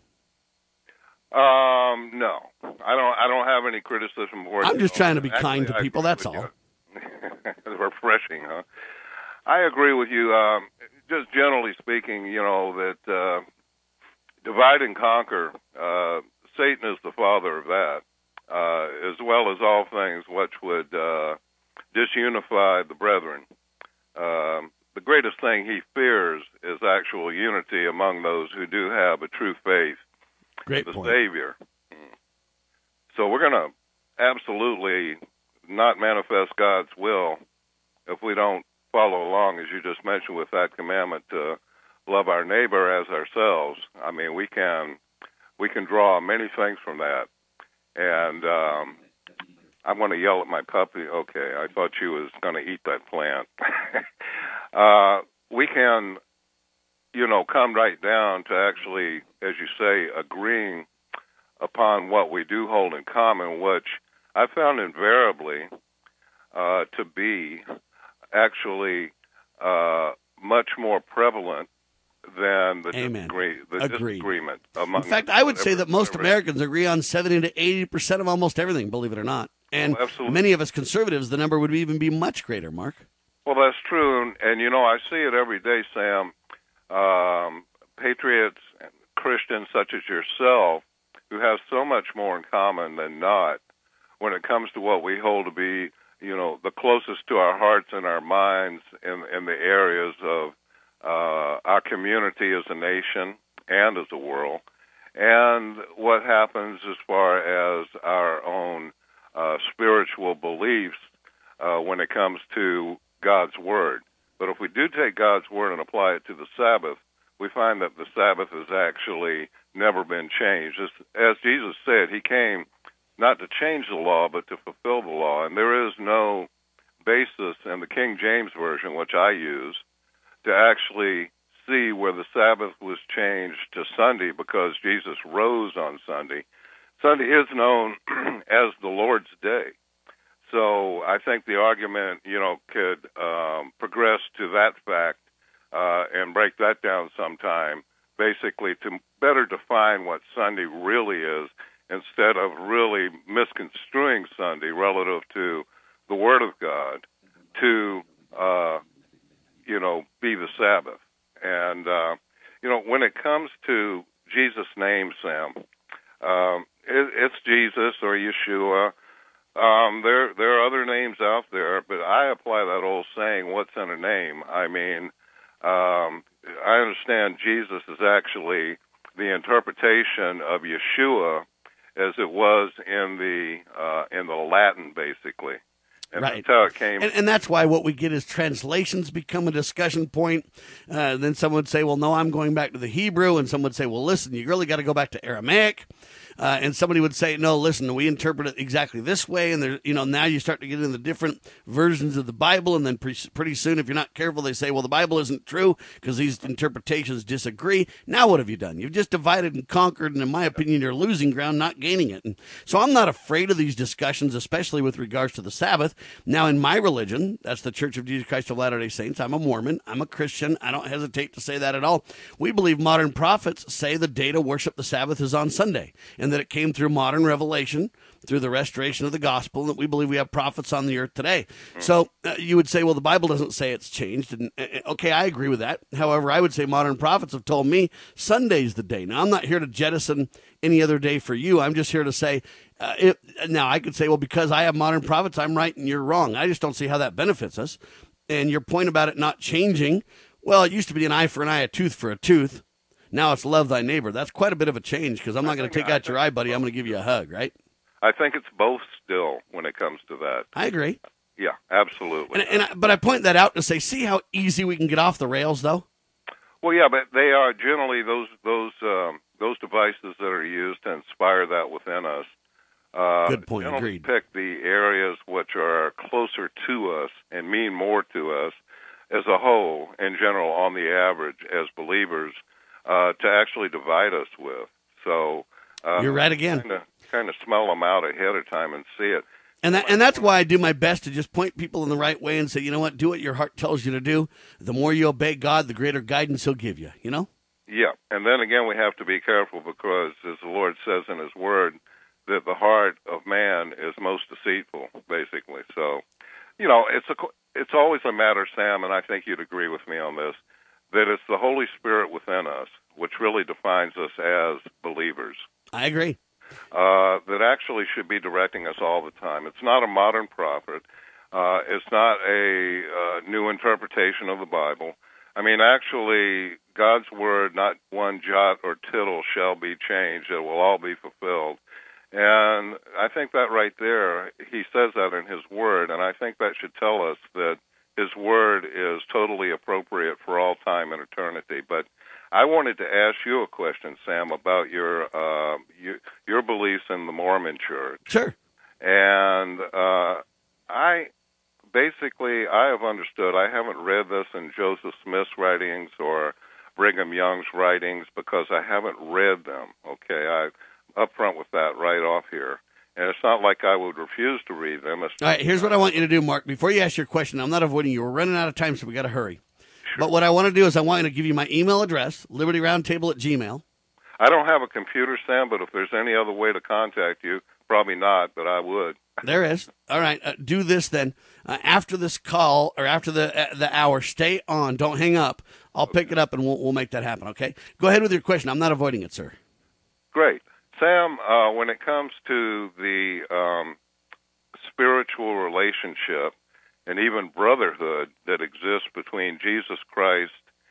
Um, no, I don't. I don't have any criticism for it. I'm just know. trying to be Actually, kind to I people. That's all. Refreshing, huh? I agree with you. Um, just generally speaking, you know that uh, divide and conquer. Uh, Satan is the father of that, uh, as well as all things which would uh, disunify the brethren. Um, the greatest thing he fears is actual unity among those who do have a true faith. Great the point. Savior. So we're going to absolutely not manifest God's will if we don't follow along, as you just mentioned, with that commandment to love our neighbor as ourselves. I mean, we can we can draw many things from that. And um, I'm going to yell at my puppy. Okay, I thought she was going to eat that plant. uh, we can, you know, come right down to actually, as you say, agreeing upon what we do hold in common, which I found invariably uh, to be actually uh, much more prevalent than the, disagree, the disagreement. Among in fact, I would say that most Americans agree on seventy to eighty percent of almost everything, believe it or not. And well, many of us conservatives, the number would even be much greater, Mark. Well, that's true. And, and you know, I see it every day, Sam. Um, patriots and Christians such as yourself who have so much more in common than not when it comes to what we hold to be, you know, the closest to our hearts and our minds in, in the areas of uh, our community as a nation and as a world. and what happens as far as our own uh, spiritual beliefs uh, when it comes to God's Word. But if we do take God's Word and apply it to the Sabbath, we find that the Sabbath has actually never been changed. As, as Jesus said, he came not to change the law, but to fulfill the law. And there is no basis in the King James Version, which I use, to actually see where the Sabbath was changed to Sunday because Jesus rose on Sunday. Sunday is known as the Lord's Day. So I think the argument, you know, could um, progress to that fact uh, and break that down sometime, basically to better define what Sunday really is instead of really misconstruing Sunday relative to the Word of God to, uh, you know, be the Sabbath. And, uh, you know, when it comes to Jesus' name, Sam, um, it, it's Jesus or Yeshua. Um, there, there are other names out there, but I apply that old saying, what's in a name? I mean, um, I understand Jesus is actually the interpretation of Yeshua as it was in the uh, in the Latin, basically. And right. that's how it came. And, and that's why what we get is translations become a discussion point. Uh, then someone would say, well, no, I'm going back to the Hebrew. And someone would say, well, listen, you really got to go back to Aramaic. Uh, and somebody would say, no, listen, we interpret it exactly this way. And there, you know, now you start to get into the different versions of the Bible. And then pre- pretty soon, if you're not careful, they say, well, the Bible isn't true because these interpretations disagree. Now what have you done? You've just divided and conquered. And in my opinion, you're losing ground, not gaining it. And so I'm not afraid of these discussions, especially with regards to the Sabbath. Now, in my religion, that's the Church of Jesus Christ of Latter-day Saints. I'm a Mormon. I'm a Christian. I don't hesitate to say that at all. We believe modern prophets say the day to worship the Sabbath is on Sunday, and that it came through modern revelation, through the restoration of the gospel, and that we believe we have prophets on the earth today. So uh, you would say, well, the Bible doesn't say it's changed. And uh, okay, I agree with that. However, I would say modern prophets have told me Sunday's the day. Now, I'm not here to jettison any other day for you. I'm just here to say, uh, it, now I could say, well, because I have modern prophets, I'm right and you're wrong. I just don't see how that benefits us. And your point about it not changing, well, it used to be an eye for an eye, a tooth for a tooth. Now it's love thy neighbor. That's quite a bit of a change because I'm not going to take out your eye, buddy. I'm going to give you a hug, right? I think it's both still when it comes to that. I agree. Yeah, absolutely. And, and I, but I point that out to say, see how easy we can get off the rails, though? Well, yeah, but they are generally those those um, those devices that are used to inspire that within us. Uh, Good point. generally Agreed. Pick the areas which are closer to us and mean more to us as a whole, in general, on the average, as believers, uh, to actually divide us with. So uh, you're right again. Kind of, kind of smell them out ahead of time and see it. And that, and that's why I do my best to just point people in the right way and say, you know what, do what your heart tells you to do. The more you obey God, the greater guidance he'll give you, you know? Yeah, and then again, we have to be careful because, as the Lord says in his word, that the heart of man is most deceitful, basically. So, you know, it's a, it's always a matter, Sam, and I think you'd agree with me on this, that it's the Holy Spirit within us which really defines us as believers. I agree. Uh, that actually should be directing us all the time. It's not a modern prophet. Uh, it's not a uh, new interpretation of the Bible. I mean, actually, God's word, not one jot or tittle shall be changed. It will all be fulfilled. And I think that right there, he says that in his word, and I think that should tell us that his word is totally appropriate for all time and eternity. But I wanted to ask you a question, Sam, about your uh, your, your beliefs in the Mormon Church. Sure. And uh, I basically, I have understood, I haven't read this in Joseph Smith's writings or Brigham Young's writings because I haven't read them, okay? I'm up front with that right off here. And it's not like I would refuse to read them. It's All right, here's what I want you to do, Mark. Before you ask your question, I'm not avoiding you. We're running out of time, so we got to hurry. Sure. But what I want to do is I want you to give you my email address, liberty roundtable at gmail. I don't have a computer, Sam, but if there's any other way to contact you, probably not, but I would. There is. All right, uh, do this then. Uh, after this call, or after the uh, the hour, stay on. Don't hang up. I'll okay. pick it up, and we'll, we'll make that happen, okay? Go ahead with your question. I'm not avoiding it, sir. Great. Sam, uh, when it comes to the um, spiritual relationship and even brotherhood that exists between Jesus Christ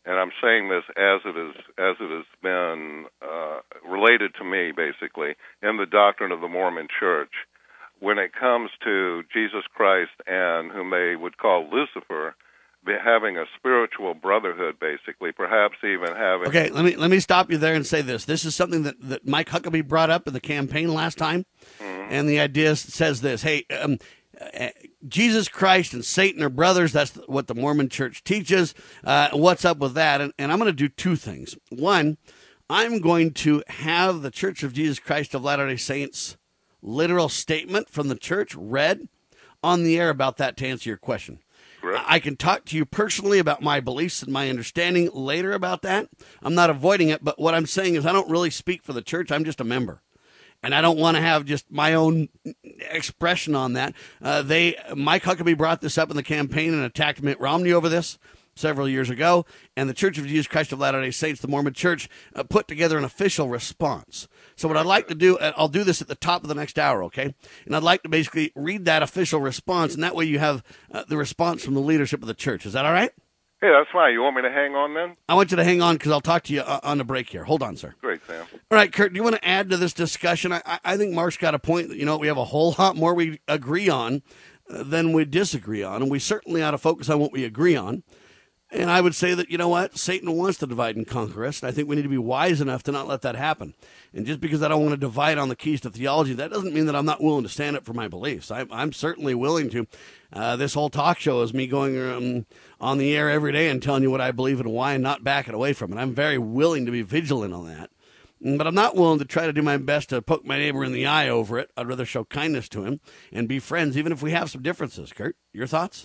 and I'm saying this as it is as it has been uh, related to me, basically, in the doctrine of the Mormon Church, when it comes to Jesus Christ and whom they would call Lucifer, having a spiritual brotherhood, basically, perhaps even having... Okay, let me let me stop you there and say this. This is something that, that Mike Huckabee brought up in the campaign last time, mm-hmm. and the idea says this, hey, um, uh, Jesus Christ and Satan are brothers. That's what the Mormon Church teaches. Uh, what's up with that? And, and I'm going to do two things. One, I'm going to have the Church of Jesus Christ of Latter-day Saints literal statement from the church read on the air about that to answer your question. Correct. I can talk to you personally about my beliefs and my understanding later about that. I'm not avoiding it, but what I'm saying is I don't really speak for the church. I'm just a member. And I don't want to have just my own expression on that. Uh, they, Mike Huckabee brought this up in the campaign and attacked Mitt Romney over this several years ago. And the Church of Jesus Christ of Latter-day Saints, the Mormon Church, uh, put together an official response. So what I'd like to do, I'll do this at the top of the next hour, okay? And I'd like to basically read that official response, and that way you have uh, the response from the leadership of the church. Is that all right? Hey, that's fine. You want me to hang on then? I want you to hang on because I'll talk to you uh, on the break here. Hold on, sir. Great, Sam. All right, Kurt, do you want to add to this discussion? I, I think Mark's got a point that, you know, we have a whole lot more we agree on uh, than we disagree on, and we certainly ought to focus on what we agree on. And I would say that, you know what, Satan wants to divide and conquer us, and I think we need to be wise enough to not let that happen. And just because I don't want to divide on the keys to theology, that doesn't mean that I'm not willing to stand up for my beliefs. I'm, I'm certainly willing to. Uh, this whole talk show is me going um, on the air every day and telling you what I believe and why and not backing away from it. I'm very willing to be vigilant on that. But I'm not willing to try to do my best to poke my neighbor in the eye over it. I'd rather show kindness to him and be friends, even if we have some differences. Kurt, your thoughts?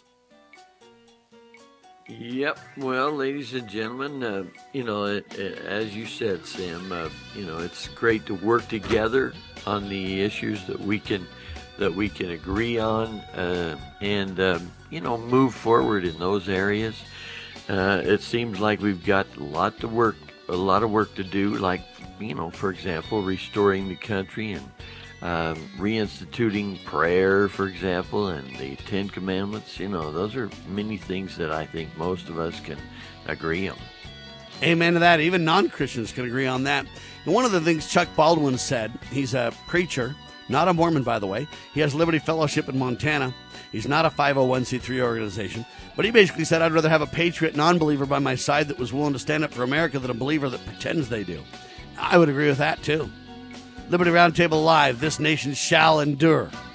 Yep. Well, ladies and gentlemen, uh, you know, it, it, as you said, Sam, uh, you know, it's great to work together on the issues that we can that we can agree on, uh, and um, you know, move forward in those areas. Uh, it seems like we've got a lot to work, a lot of work to do. Like, you know, for example, restoring the country and Um, reinstituting prayer, for example, and the Ten Commandments. You know, those are many things that I think most of us can agree on. Amen to that. Even non-Christians can agree on that. And one of the things Chuck Baldwin said, he's a preacher, not a Mormon, by the way. He has Liberty Fellowship in Montana. He's not a five oh one c three organization. But he basically said, I'd rather have a patriot non-believer by my side that was willing to stand up for America than a believer that pretends they do. I would agree with that, too. Liberty Roundtable Live, this nation shall endure.